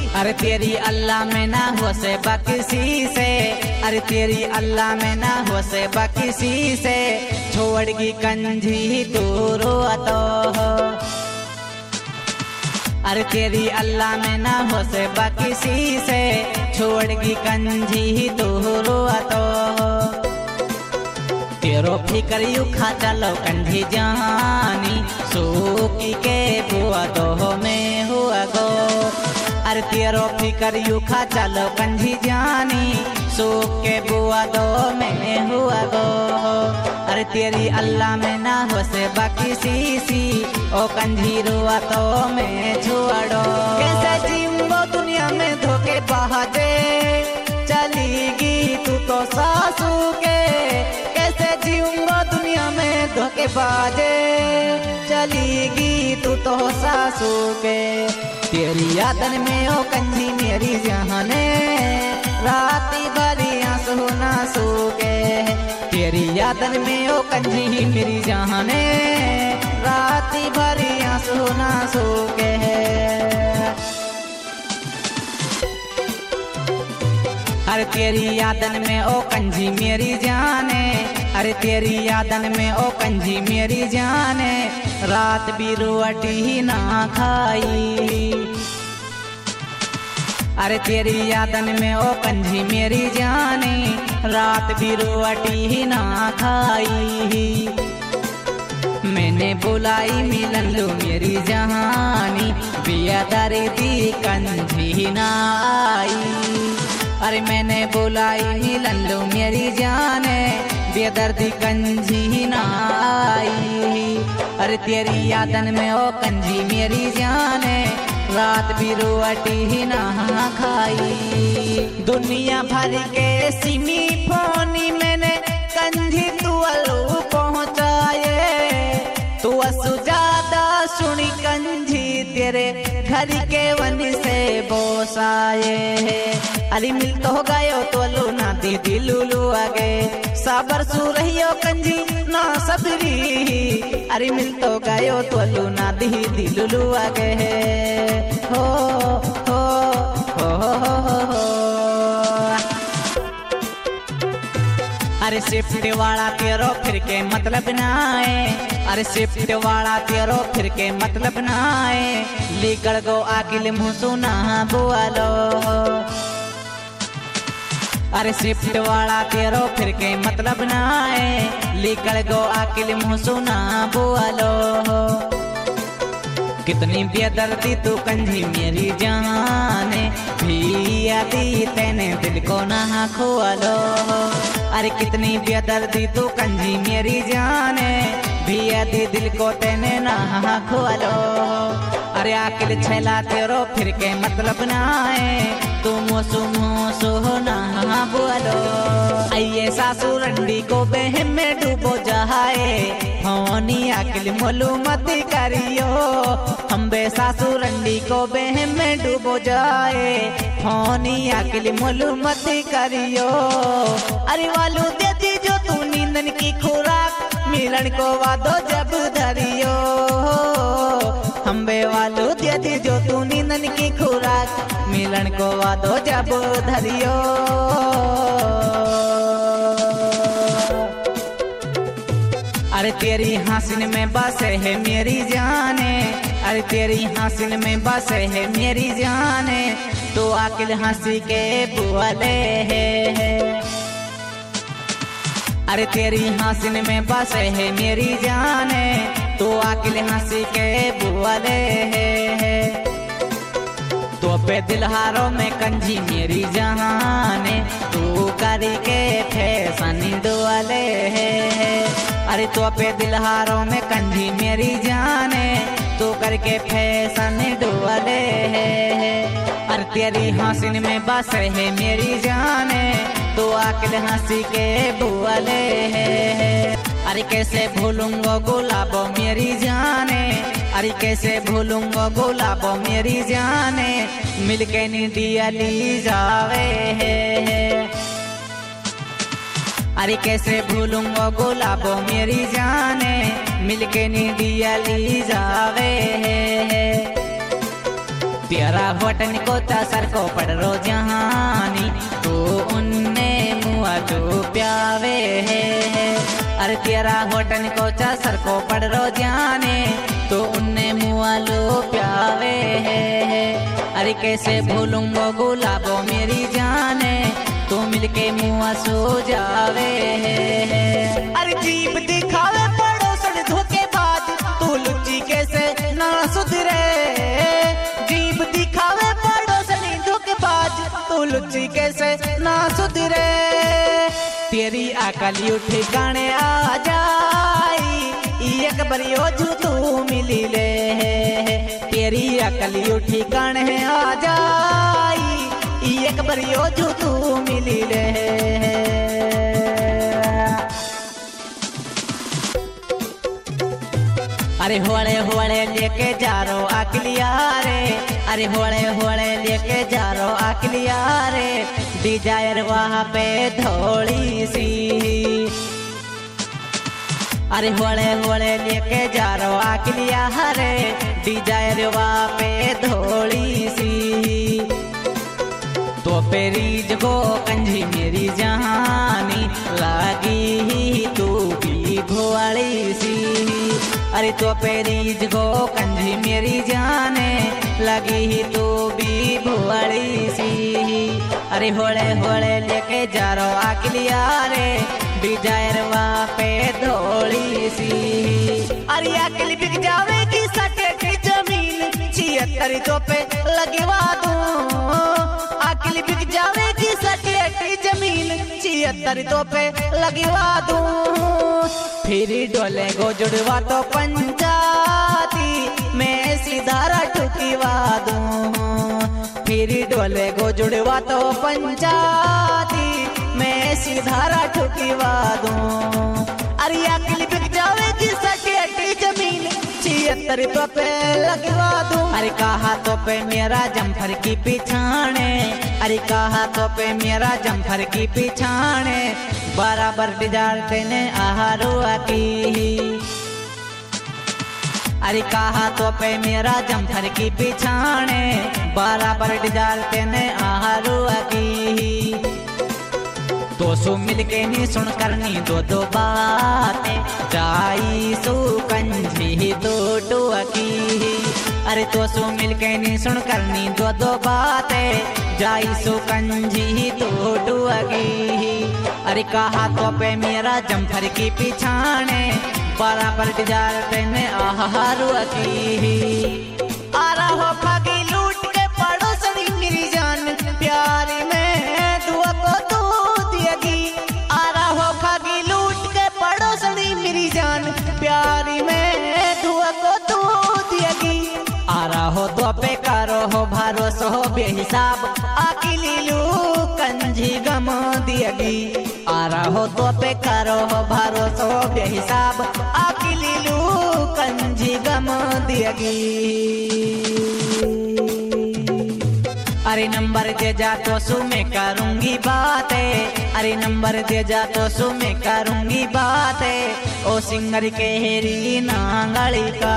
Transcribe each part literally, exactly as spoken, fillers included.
अरे तेरी अल्लाह में ना हो से किसी से, अरे तेरी अल्लाह में ना हो से किसी से, छोड़गी कंजी तू रोतो हो। अरे तेरी अल्लाह में ना हो से किसी से, छोड़गी कंजी तू रोतो हो। तेरो फिकर यू खा चलो कंजी जानी, सूखी के बुआ दो में हुआ गो। अरे तेरो फिकर यू खा चलो कंजी जानी, सूख के बुआ दो में हुआ गो। अरे तेरी अल्लाह में ना हो से किसी सी, ओ कंजी रुआ तो में छुआड़ो। कैसे जीवो दुनिया में धोखे बहाजे, चलीगी तू तो सासू के। कैसे जीऊंगा दुनिया में धोखे बाजे, चलीगी तू तो सासू के। तेरी यादन में ओ कंजी मेरी जाने, राती भरी आंसू ना सूखे। तेरी यादन में ओ कंजी मेरी जाने, राती भरी आंसू ना सूखे। अरे तेरी यादन में ओ कंजी मेरी जाने, अरे तेरी यादन में ओ कंजी मेरी जाने, रात भी रोटी ना खाई। अरे तेरी यादन में ओ कंजी मेरी जाने, रात भी रोटी ना खाई। मैंने बुलाई मिलन लो मेरी जहानी, बिया दरी दी कंजी ना आई। अरे मैंने बुलाई मिलन लो मेरी जाने, बेदर्दी कंजी ना आई। अरे तेरी यादन में ओ कंजी मेरी जाने, रात भी रोटी ना खाई। दुनिया भर के सिमी फोनी मैंने कंजी तू अलू पहुँचाए, तू असु ज्यादा सुनी कंजी तेरे घर के वन से बोसाए। अरे मिल तो हो गयो तो लो ना दी दिलुलु आगे, साबर सु रहियो कंजी ना सबरी। अरे मिल तो गयो तो लो ना दी दिलुलु आगे, हो हो हो हो हो हो। अरे शिफ्ट वाला तेरो फिर के मतलब ना आए, अरे शिफ्ट वाला तेरो फिर के मतलब ना आए। लिकड़ गो आकिल मुँह सुना बुआलो। अरे शिफ्ट वाला तेरो फिर के मतलब ना आए, लिकड़ गो आकिल मुँह सुना बुआलो। कितनी बेदर्दी तू कंजी मेरी जाने, भी दी तेने दिल को ना खोलो। अरे कितनी बेदर्दी तू कंजी मेरी जाने, भी दी दिल को तेने ना खोलो। अरे आकिल छैला तेरो फिर के मतलब ना आए, तू मोसू मोसू ना बोलो। आइए सासू रंडी को बहन में डूबो जहाए, होनी आकिल मोलू मत करियो। हम बे सासू रंडी को बहन में डूबो जाए, होनी आकिल मोलू मत करियो। अरे वालू देती जो तू नींदन की खुराक, मिलन को वादो जब धरियो। हम बे वालू देती जो तू नींदन की खुराक, मिलन को वादो जब धरियो। अरे तेरी हंसन में बसे है मेरी जाने, अरे तेरी हंसन में बसे है मेरी जाने, तो आकिल हंसी के बुआले है। अरे तेरी हंसन में बसे है मेरी जाने, तो आकिल हंसी के बुआले है। तो पे दिलहारों में कंजी मेरी जहाने, तू करी के फैशन दुआले है। अरे तो पे दिलहारों में कंजी मेरी जाने, तू करके फैशन दुआले है। अरे तेरी हंसन में बस है मेरी जाने, तो आकिल हंसी के बुआले है। अरे कैसे भूलूंगा गुलाबो मेरी जाने, अरे कैसे भूलूंगा गुलाबो मेरी जाने, मिलके निदिया ली जावे है। अरे कैसे भूलूंगा गुलाबो मेरी जाने, मिलके निदिया ली जावे है। तेरा होटन को सर को पड़ रो जहानी तो उनने मुआ जो प्यावे है। अरे तेरा होटन को सर को पड़ रो जाने तो उनने मुआ लो प्यावे है। अरे कैसे भूलूं वो गुलाबो मेरी जाने तो मिलके मुआ सो जावे है। अरे जीप दिखावे पड़ोसन धोखेबाज तू लुच्ची कैसे ना सुधरे। जीप दिखावे पड़ोसन धोखेबाज तू लुच्ची कैसे ना सुधरे। तेरी अकल उठी गाने आ जाई एक बरियो जू तू मिली ले। तेरी अकल उठी गाने आ जाई एक बरियो जू तू मिली ले। अरे होड़े होड़े लेके जा रो अकलिया रे। अरे होड़े होड़े लेके जा रो अकलिया रे। डिजायर वहाँ पे थोड़ी सी। अरे होड़े होड़े लेके जा रो अकलिया रे। डिजायर वहाँ पे थोड़ी सी। तो पेरीज को कंजी मेरी जहानी लागी ही तू भी भोवाली सी। अरे तो पेरीज को कंजी मेरी जाने लगी ही तू भी भोवाली सी। अरे होड़े होड़े लेके जा रो अकलिया रे। डिजायर वहाँ पे धोड़ी सी। अरे अकल बिक जावेगी सटे की जमीन छिहत्तर तो पे लगवा दूं। अकल बिक जावेगी सटे की जमीन छिहत्तर तो पे लगवा दूं। फिर डोले गो जुड़वा तो पंचायती मैं सीधा ठुकीवा दूं। फिर डोले गो जुड़वा तो पंचायती मैं सीधा ठुकीवा दूं। अरे अकल बिक जावेगी सटे जमीन छिहत्तर तो पे लगवा दूं। अरे कहा तो पे मेरा जम्फर की पिछाने। अरे कहा तो पे मेरा जम्फर की पिछाने बराबर डिजार तेने आहारो की। अरे कहा तो पे मेरा जम्फर की पिछाने बराबर डिजार तेने आहारो की। तो सु मिलके नी सुन करनी दो दो बातें जाई सु कंजी दो टुकी। अरे तो सु मिलके नी सुन करनी दो दो बातें जाई सु कंजी दो टुकी। अरे कहा तो पे मेरा जम्फर की पिछाने बराबर डिजार तेने आहारू की। आ रहा भागी लूट के पड़ोसनी मेरी जान प्यारी में दुआ को तू दिएगी। आ रहा भागी लूट के पड़ोसनी मेरी जान प्यारी में दुआ को तू दिएगी। आ रहो तो पे करो हो भरोसा हो बेहिसाब अकेली लू कंजी गम दिएगी। आ रहो तो पे करो हो भरोसा हो बेहिसाब अकेली लू कंजी गम दिएगी। अरे नंबर दे जा तो सु मैं करूंगी बातें। अरे नंबर दे जा तो सु मैं करूंगी बातें ओ सिंगर के हेरी नांगली का।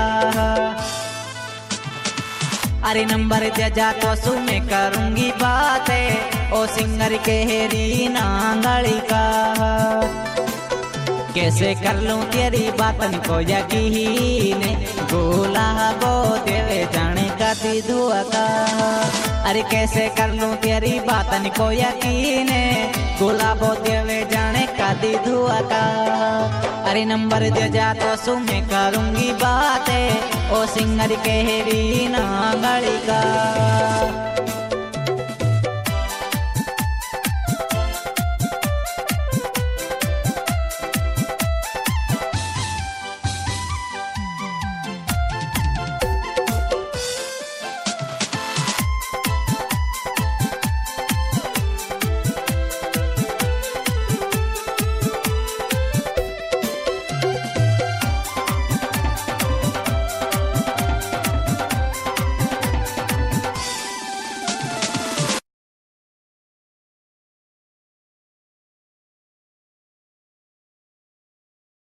अरे नंबर दे जा तो सु मैं करूंगी बातें ओ सिंगर के हेरी नांगली का। कैसे कर लूं तेरी बातन को यकीन गोला गो तेरे जाने का दी दुआ का। अरे कैसे कर लूं तेरी बातन को यकीन गुलाबो तेरे जाने का दी दुआ का। अरे नंबर दे जा तो सु मैं करूंगी बातें ओ सिंगर के हेरी ना